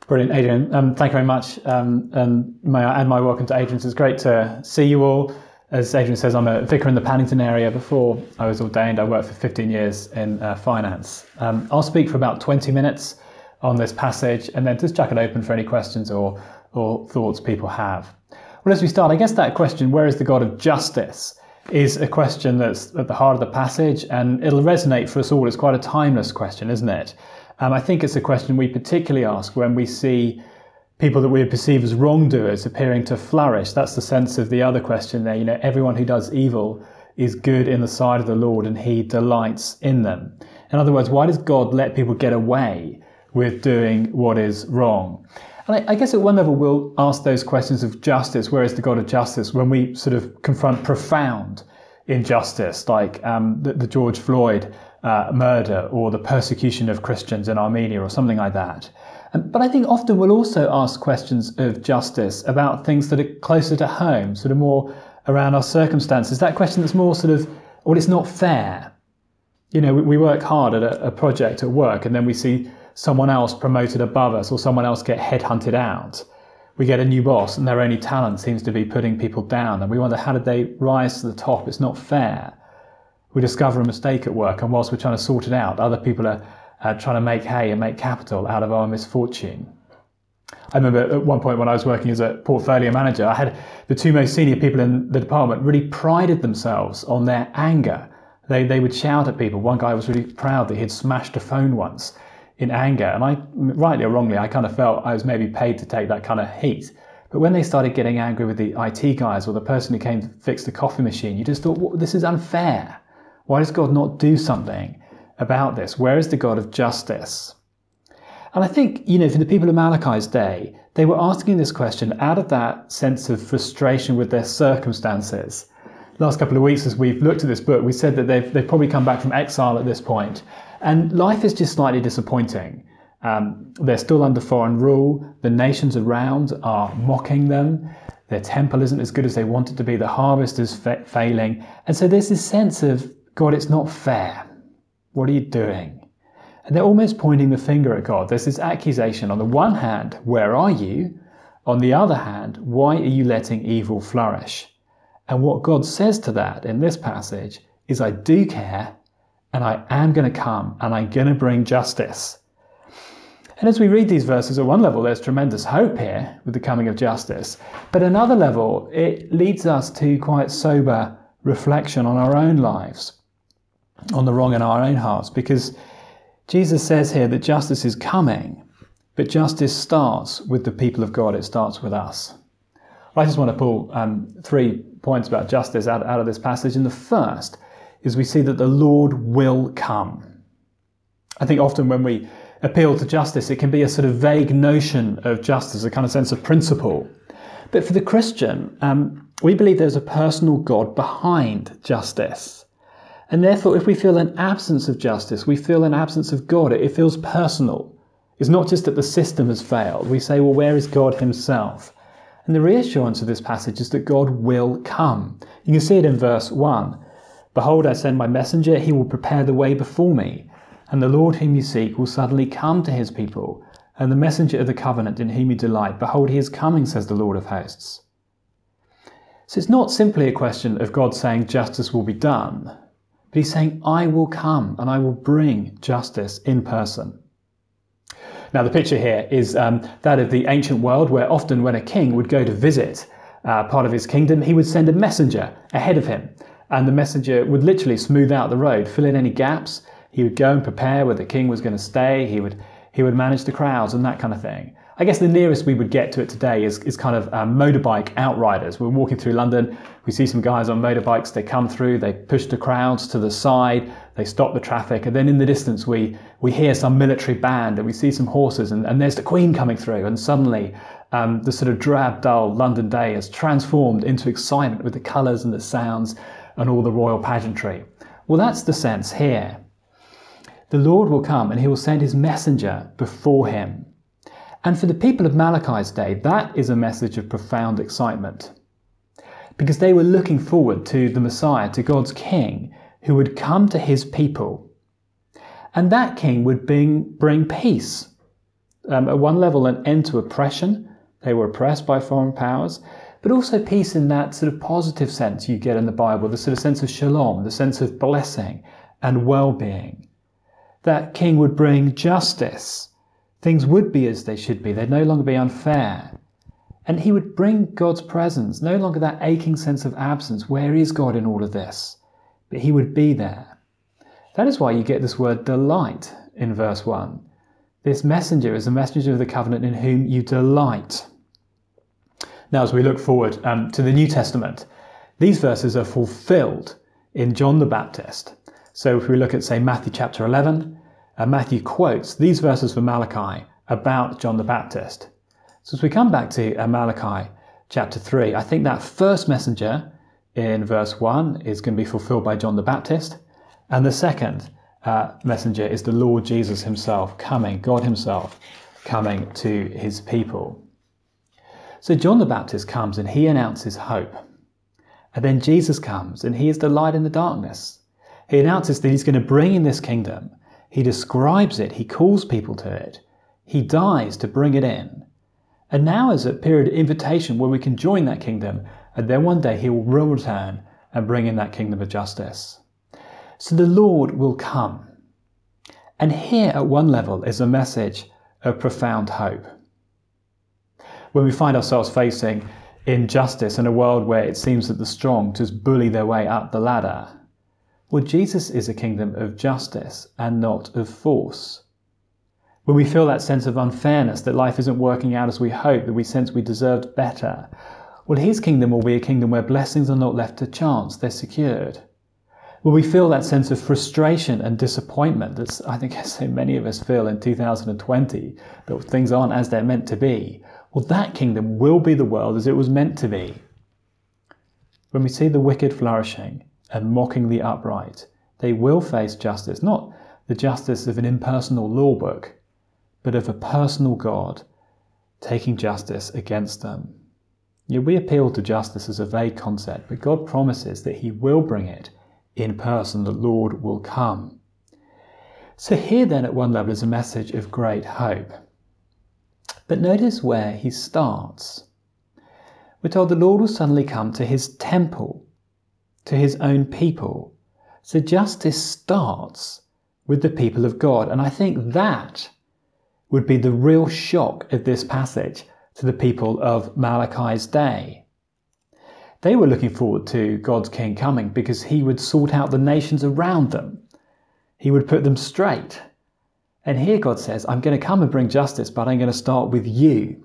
Brilliant, Adrian. Thank you very much. And may I add my welcome to Adrian's. It's great to see you all. As Adrian says, I'm a vicar in the Paddington area. Before I was ordained, I worked for 15 years in finance. I'll speak for about 20 minutes on this passage and then just chuck it open for any questions or thoughts people have. Well, as we start, I guess that question, where is the God of justice, is a question that's at the heart of the passage, and it'll resonate for us all. It's quite a timeless question, isn't it? I think it's a question we particularly ask when we see people that we perceive as wrongdoers appearing to flourish. That's the sense of the other question there. You know, everyone who does evil is good in the sight of the Lord and he delights in them. In other words, why does God let people get away with doing what is wrong? And I guess at one level we'll ask those questions of justice, where is the God of justice, when we sort of confront profound injustice like the George Floyd murder or the persecution of Christians in Armenia or something like that. But I think often we'll also ask questions of justice about things that are closer to home, sort of more around our circumstances. That question that's more sort of, well, it's not fair. You know, we work hard at a project at work and then we see someone else promoted above us or someone else get headhunted out. We get a new boss and their only talent seems to be putting people down and we wonder, how did they rise to the top? It's not fair. We discover a mistake at work and whilst we're trying to sort it out, other people are trying to make hay and make capital out of our misfortune. I remember at one point when I was working as a portfolio manager, I had the two most senior people in the department really prided themselves on their anger. They would shout at people. One guy was really proud that he'd smashed a phone once in anger. And I, rightly or wrongly, I kind of felt I was maybe paid to take that kind of heat. But when they started getting angry with the IT guys or the person who came to fix the coffee machine, you just thought, well, this is unfair. Why does God not do something about this? Where is the God of justice? And I think, you know, for the people of Malachi's day, they were asking this question out of that sense of frustration with their circumstances. Last couple of weeks, as we've looked at this book, we said that they've probably come back from exile at this point. And life is just slightly disappointing. They're still under foreign rule. The nations around are mocking them. Their temple isn't as good as they want it to be. The harvest is failing. And so there's this sense of, God, it's not fair. What are you doing? And they're almost pointing the finger at God. There's this accusation. On the one hand, where are you? On the other hand, why are you letting evil flourish? And what God says to that in this passage is, I do care, and I am going to come, and I'm going to bring justice. And as we read these verses, at one level, there's tremendous hope here with the coming of justice. But at another level, it leads us to quite sober reflection on our own lives, on the wrong in our own hearts, because Jesus says here that justice is coming, but justice starts with the people of God. It starts with us. I just want to pull 3 points about justice out of this passage. And the first is we see that the Lord will come. I think often when we appeal to justice, it can be a sort of vague notion of justice, a kind of sense of principle. But for the Christian, we believe there's a personal God behind justice. And therefore, if we feel an absence of justice, we feel an absence of God. It feels personal. It's not just that the system has failed. We say, well, where is God himself? And the reassurance of this passage is that God will come. You can see it in verse 1. Behold, I send my messenger. He will prepare the way before me. And the Lord whom you seek will suddenly come to his people. And the messenger of the covenant in whom you delight. Behold, he is coming, says the Lord of hosts. So it's not simply a question of God saying justice will be done, but he's saying, I will come and I will bring justice in person. Now, the picture here is that of the ancient world, where often when a king would go to visit part of his kingdom, he would send a messenger ahead of him. And the messenger would literally smooth out the road, fill in any gaps. He would go and prepare where the king was going to stay. He would manage the crowds and that kind of thing. I guess the nearest we would get to it today is kind of motorbike outriders. We're walking through London. We see some guys on motorbikes. They come through. They push the crowds to the side. They stop the traffic. And then in the distance, we hear some military band and we see some horses. And there's the Queen coming through. And suddenly the sort of drab, dull London day is transformed into excitement with the colours and the sounds and all the royal pageantry. Well, that's the sense here. The Lord will come and he will send his messenger before him. And for the people of Malachi's day, that is a message of profound excitement, because they were looking forward to the Messiah, to God's King, who would come to his people. And that King would bring peace. At one level, an end to oppression. They were oppressed by foreign powers, but also peace in that sort of positive sense you get in the Bible, the sort of sense of shalom, the sense of blessing and well-being. That king would bring justice. Things would be as they should be. They'd no longer be unfair. And he would bring God's presence, no longer that aching sense of absence. Where is God in all of this? But he would be there. That is why you get this word delight in verse 1. This messenger is a messenger of the covenant in whom you delight. Now, as we look forward to the New Testament, these verses are fulfilled in John the Baptist. So if we look at, say, Matthew chapter 11, Matthew quotes these verses from Malachi about John the Baptist. So as we come back to Malachi chapter 3, I think that first messenger in verse 1 is going to be fulfilled by John the Baptist. And the second messenger is the Lord Jesus himself coming, God himself coming to his people. So John the Baptist comes and he announces hope. And then Jesus comes and he is the light in the darkness. He announces that he's going to bring in this kingdom. He describes it. He calls people to it. He dies to bring it in. And now is a period of invitation where we can join that kingdom. And then one day he will return and bring in that kingdom of justice. So the Lord will come. And here at one level is a message of profound hope. When we find ourselves facing injustice in a world where it seems that the strong just bully their way up the ladder, well, Jesus is a kingdom of justice and not of force. When we feel that sense of unfairness, that life isn't working out as we hope, that we sense we deserved better, well, his kingdom will be a kingdom where blessings are not left to chance, they're secured. When we feel that sense of frustration and disappointment that I think so many of us feel in 2020, that things aren't as they're meant to be, well, that kingdom will be the world as it was meant to be. When we see the wicked flourishing and mocking the upright, they will face justice, not the justice of an impersonal law book, but of a personal God taking justice against them. We appeal to justice as a vague concept, but God promises that he will bring it in person. The Lord will come. So here then at one level is a message of great hope. But notice where he starts. We're told the Lord will suddenly come to his temple, to his own people. So justice starts with the people of God. And I think that would be the real shock of this passage to the people of Malachi's day. They were looking forward to God's king coming because he would sort out the nations around them. He would put them straight. And here God says, I'm going to come and bring justice, but I'm going to start with you.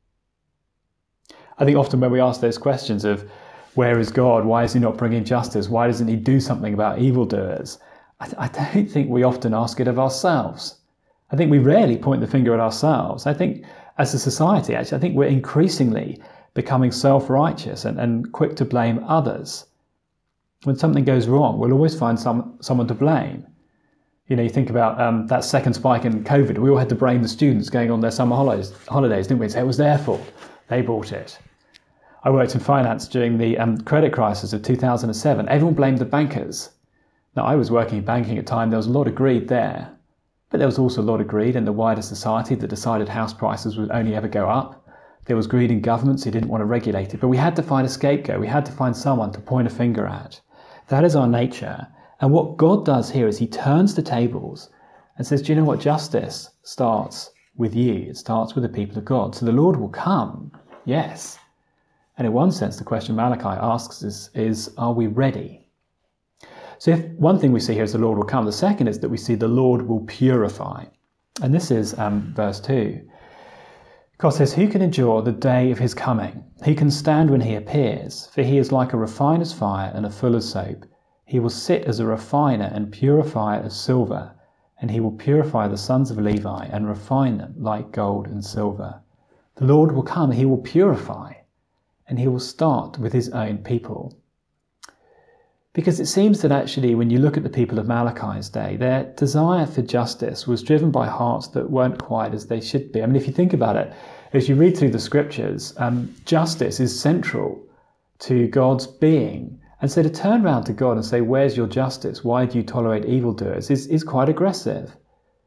I think often when we ask those questions of where is God? Why is he not bringing justice? Why doesn't he do something about evildoers? I don't think we often ask it of ourselves. I think we rarely point the finger at ourselves. I think as a society, actually, I think we're increasingly becoming self-righteous and quick to blame others. When something goes wrong, we'll always find someone to blame. You think about that second spike in COVID. We all had to blame the students going on their summer holidays, didn't we? So it was their fault. They brought it. I worked in finance during the credit crisis of 2007. Everyone blamed the bankers. Now, I was working in banking at the time. There was a lot of greed there. But there was also a lot of greed in the wider society that decided house prices would only ever go up. There was greed in governments who didn't want to regulate it. But we had to find a scapegoat. We had to find someone to point a finger at. That is our nature. And what God does here is he turns the tables and says, do you know what? Justice starts with you. It starts with the people of God. So the Lord will come, yes. And in one sense, the question Malachi asks is are we ready? So if one thing we see here is the Lord will come. The second is that we see the Lord will purify. And this is verse 2. God says, who can endure the day of his coming? He can stand when he appears, for he is like a refiner's fire and a fuller's soap. He will sit as a refiner and purifier of silver, and he will purify the sons of Levi and refine them like gold and silver. The Lord will come, he will purify, and he will start with his own people. Because it seems that actually when you look at the people of Malachi's day, their desire for justice was driven by hearts that weren't quite as they should be. I mean, if you think about it, as you read through the scriptures, justice is central to God's being. And so to turn around to God and say, where's your justice? Why do you tolerate evildoers? Is quite aggressive.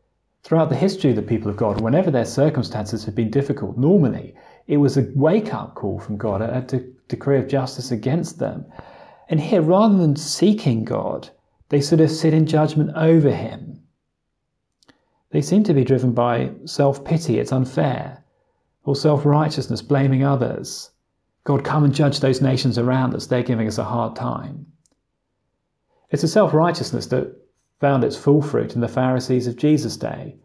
Throughout the history of the people of God, whenever their circumstances had been difficult, normally it was a wake-up call from God, a decree of justice against them. And here, rather than seeking God, they sort of sit in judgment over him. They seem to be driven by self-pity, it's unfair, or self-righteousness, blaming others. God, come and judge those nations around us, they're giving us a hard time. It's a self-righteousness that found its full fruit in the Pharisees of Jesus' day.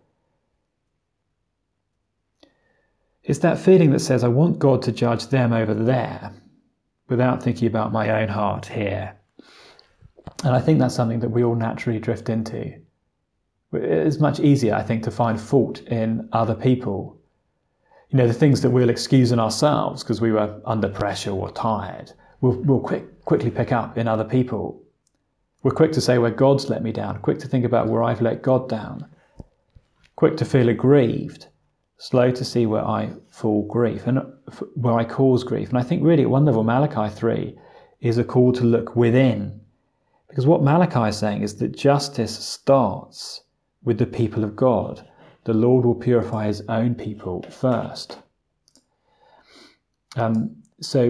It's that feeling that says, I want God to judge them over there, without thinking about my own heart here. And I think that's something that we all naturally drift into. It's much easier, I think, to find fault in other people. You know, the things that we'll excuse in ourselves because we were under pressure or tired, we'll quickly pick up in other people. We're quick to say where God's let me down, quick to think about where I've let God down, quick to feel aggrieved, slow to see where I fall grief and where I cause grief. And I think really at one level, Malachi 3 is a call to look within. Because what Malachi is saying is that justice starts with the people of God. The Lord will purify his own people first. So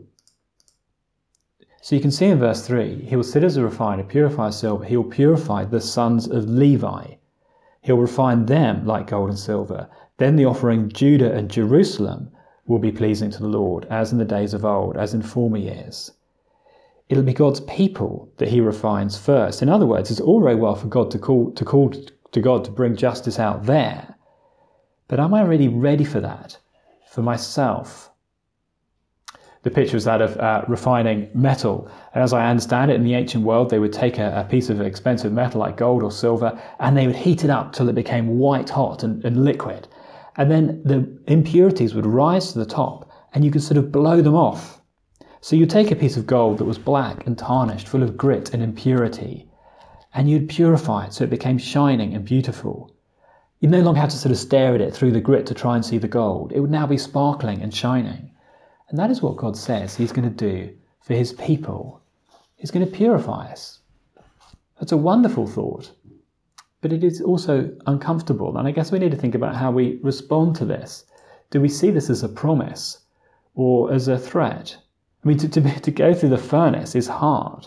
you can see in verse 3, he will sit as a refiner, purify silver. He will purify the sons of Levi. He'll refine them like gold and silver. Then the offering Judah and Jerusalem will be pleasing to the Lord, as in the days of old, as in former years. It'll be God's people that he refines first. In other words, it's all very well for God to call to God to bring justice out there. But am I really ready for that, for myself? The picture is that of refining metal. And as I understand it, in the ancient world, they would take a piece of expensive metal like gold or silver, and they would heat it up till it became white hot and liquid. And then the impurities would rise to the top, and you could sort of blow them off. So you'd take a piece of gold that was black and tarnished, full of grit and impurity, and you'd purify it so it became shining and beautiful. You no longer have to sort of stare at it through the grit to try and see the gold. It would now be sparkling and shining. And that is what God says he's going to do for his people. He's going to purify us. That's a wonderful thought, but it is also uncomfortable. And I guess we need to think about how we respond to this. Do we see this as a promise or as a threat? I mean, to go through the furnace is hard.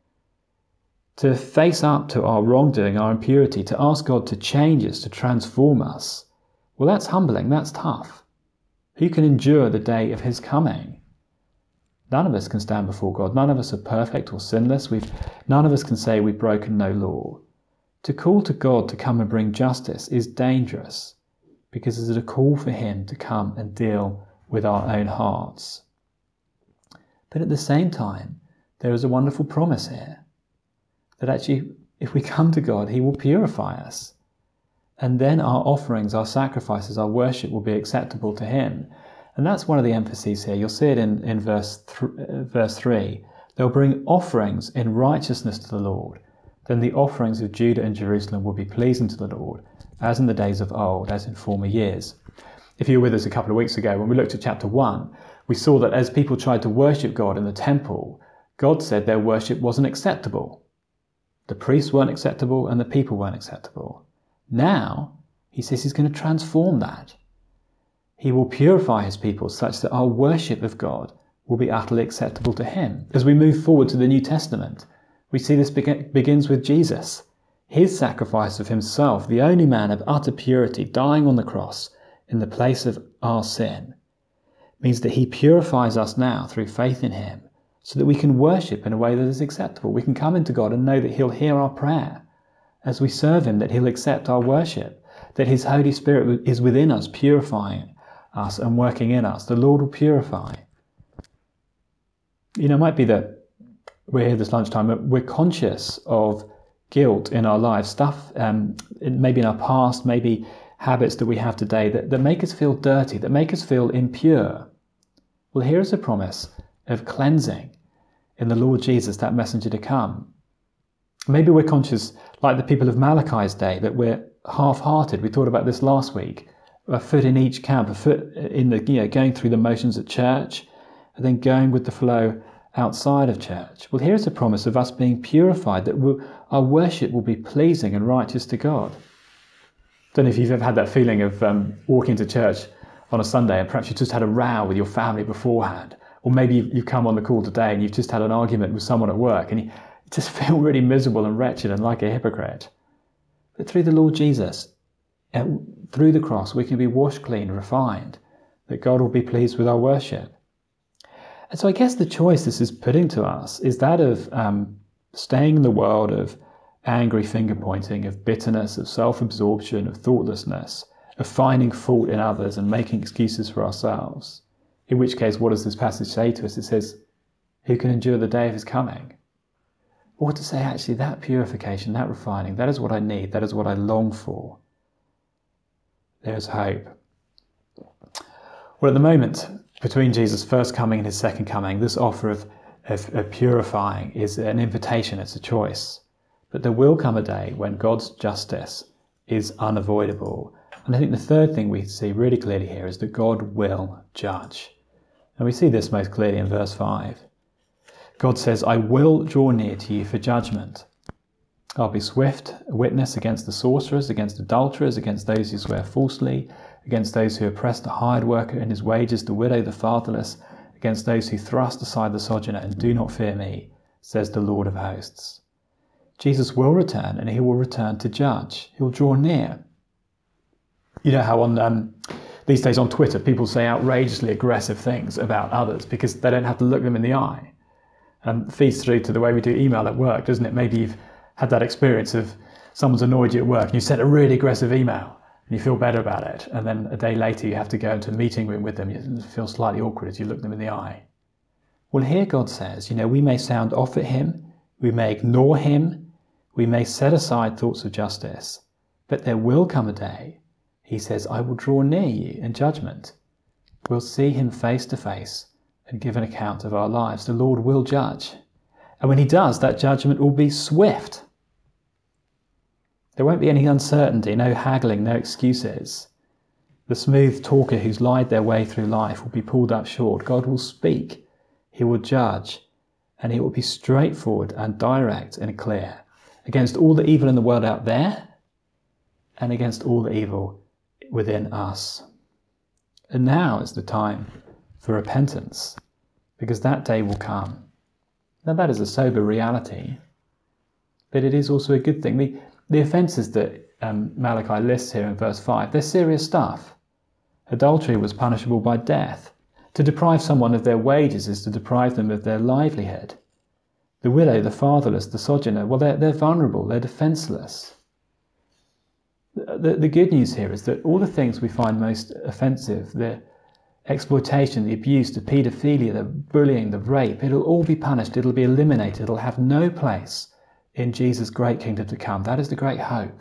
To face up to our wrongdoing, our impurity, to ask God to change us, to transform us, well, that's humbling, that's tough. Who can endure the day of his coming? None of us can stand before God. None of us are perfect or sinless. None of us can say we've broken no law. To call to God to come and bring justice is dangerous because it's a call for him to come and deal with our own hearts. But at the same time, there is a wonderful promise here that actually, if we come to God, he will purify us. And then our offerings, our sacrifices, our worship will be acceptable to him. And that's one of the emphases here. You'll see it in verse 3. They'll bring offerings in righteousness to the Lord. Then the offerings of Judah and Jerusalem will be pleasing to the Lord, as in the days of old, as in former years. If you were with us a couple of weeks ago, when we looked at chapter 1, we saw that as people tried to worship God in the temple, God said their worship wasn't acceptable. The priests weren't acceptable and the people weren't acceptable. Now, he says he's going to transform that. He will purify his people such that our worship of God will be utterly acceptable to him. As we move forward to the New Testament, we see this begins with Jesus. His sacrifice of himself, the only man of utter purity, dying on the cross in the place of our sin, means that he purifies us now through faith in him so that we can worship in a way that is acceptable. We can come into God and know that he'll hear our prayer as we serve him, that he'll accept our worship, that his Holy Spirit is within us, purifying us and working in us. The Lord will purify. You know, it might be that we're here this lunchtime, but we're conscious of guilt in our lives, stuff maybe in our past, maybe habits that we have today that make us feel dirty, that make us feel impure. Well, here is a promise of cleansing in the Lord Jesus, that messenger to come. Maybe we're conscious, like the people of Malachi's day, that we're half-hearted. We thought about this last week. A foot in each camp, a foot in the, going through the motions at church, and then going with the flow outside of church. Well, here's a promise of us being purified, that our worship will be pleasing and righteous to God. don't know if you've ever had that feeling of walking to church on a Sunday and perhaps you just had a row with your family beforehand, or maybe you've come on the call today and you've just had an argument with someone at work and you just feel really miserable and wretched and like a hypocrite. But through the Lord Jesus, through the cross, we can be washed clean, refined, that God will be pleased with our worship. And so I guess the choice this is putting to us is that of staying in the world of angry finger-pointing, of bitterness, of self-absorption, of thoughtlessness, of finding fault in others and making excuses for ourselves. In which case, what does this passage say to us? It says, who can endure the day of his coming? Or to say, actually, that purification, that refining, that is what I need, that is what I long for. There's hope. Well, at the moment, between Jesus' first coming and his second coming, this offer of purifying is an invitation, it's a choice. But there will come a day when God's justice is unavoidable. And I think the third thing we see really clearly here is that God will judge. And we see this most clearly in verse 5. God says, I will draw near to you for judgment. I'll be swift witness against the sorcerers, against adulterers, against those who swear falsely, against those who oppress the hired worker and his wages, the widow, the fatherless, against those who thrust aside the sojourner and do not fear me, says the Lord of hosts. Jesus will return, and he will return to judge. He'll draw near. You know how these days on Twitter, people say outrageously aggressive things about others because they don't have to look them in the eye. Feeds through to the way we do email at work, doesn't it? Maybe you've had that experience of someone's annoyed you at work and you sent a really aggressive email and you feel better about it. And then a day later you have to go into a meeting room with them. You feel slightly awkward as you look them in the eye. Well, here God says, we may sound off at him, we may ignore him, we may set aside thoughts of justice, but there will come a day, he says, I will draw near you in judgment. We'll see him face to face and give an account of our lives. The Lord will judge. And when he does, that judgment will be swift. There won't be any uncertainty, no haggling, no excuses. The smooth talker who's lied their way through life will be pulled up short. God will speak, he will judge, and he will be straightforward and direct and clear against all the evil in the world out there and against all the evil within us. And now is the time for repentance, because that day will come. Now that is a sober reality, but it is also a good thing. The offences that Malachi lists here in verse 5, they're serious stuff. Adultery was punishable by death. To deprive someone of their wages is to deprive them of their livelihood. The widow, the fatherless, the sojourner, well, they're vulnerable, they're defenceless. The good news here is that all the things we find most offensive, the exploitation, the abuse, the paedophilia, the bullying, the rape, it'll all be punished, it'll be eliminated, it'll have no place in Jesus' great kingdom to come. That is the great hope.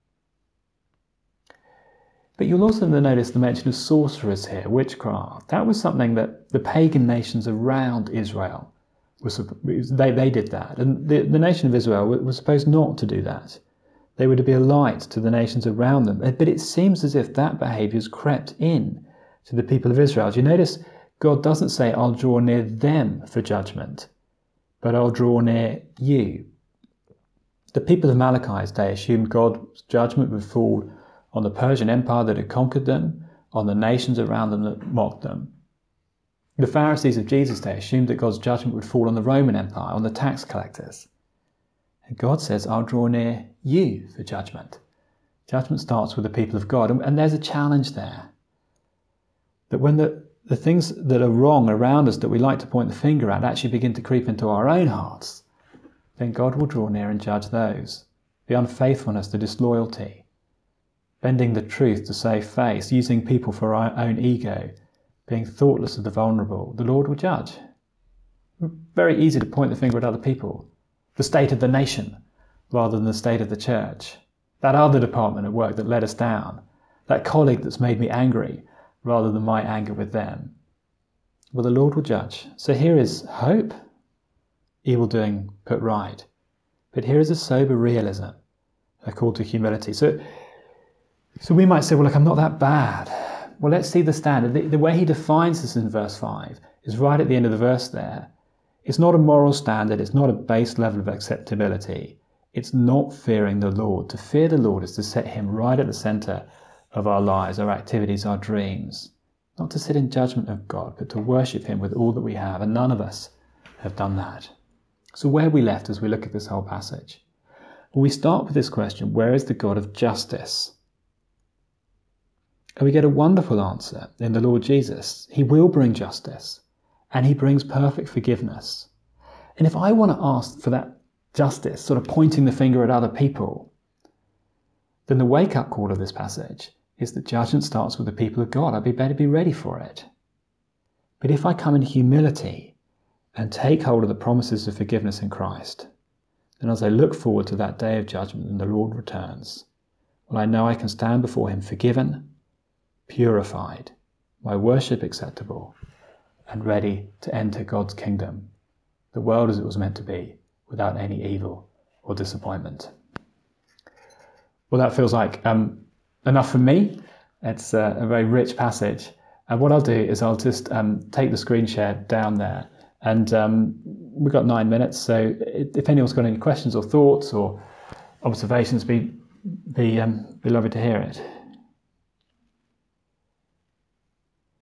But you'll also notice the mention of sorcerers here, witchcraft. That was something that the pagan nations around Israel, they did that. And the nation of Israel was supposed not to do that. They were to be a light to the nations around them. But it seems as if that behaviour has crept in to the people of Israel. Do you notice God doesn't say, I'll draw near them for judgment, but I'll draw near you. The people of Malachi's day assumed God's judgment would fall on the Persian Empire that had conquered them, on the nations around them that mocked them. The Pharisees of Jesus' day assumed that God's judgment would fall on the Roman Empire, on the tax collectors. And God says, I'll draw near you for judgment. Judgment starts with the people of God. And there's a challenge there. That when the things that are wrong around us that we like to point the finger at actually begin to creep into our own hearts, then God will draw near and judge those. The unfaithfulness, the disloyalty, bending the truth to save face, using people for our own ego, being thoughtless of the vulnerable, the Lord will judge. Very easy to point the finger at other people. The state of the nation rather than the state of the church. That other department at work that let us down. That colleague that's made me angry rather than my anger with them. Well, the Lord will judge. So here is hope, evil doing put right. But here is a sober realism, a call to humility. So we might say, well, look, I'm not that bad. Well, let's see the standard. The way he defines this in verse 5 is right at the end of the verse there. It's not a moral standard. It's not a base level of acceptability. It's not fearing the Lord. To fear the Lord is to set him right at the centre of our lives, our activities, our dreams. Not to sit in judgment of God, but to worship him with all that we have. And none of us have done that. So where are we left as we look at this whole passage? Well, we start with this question, where is the God of justice? And we get a wonderful answer in the Lord Jesus. He will bring justice, and he brings perfect forgiveness. And if I want to ask for that justice, sort of pointing the finger at other people, then the wake-up call of this passage is that judgment starts with the people of God. I'd better be ready for it. But if I come in humility and take hold of the promises of forgiveness in Christ, then as I look forward to that day of judgment and the Lord returns, well, I know I can stand before him forgiven, purified, my worship acceptable, and ready to enter God's kingdom, the world as it was meant to be, without any evil or disappointment. Well, that feels like enough for me. It's a very rich passage. And what I'll do is I'll just take the screen share down there. And we've got 9 minutes, so if anyone's got any questions or thoughts or observations, be lovely to hear it.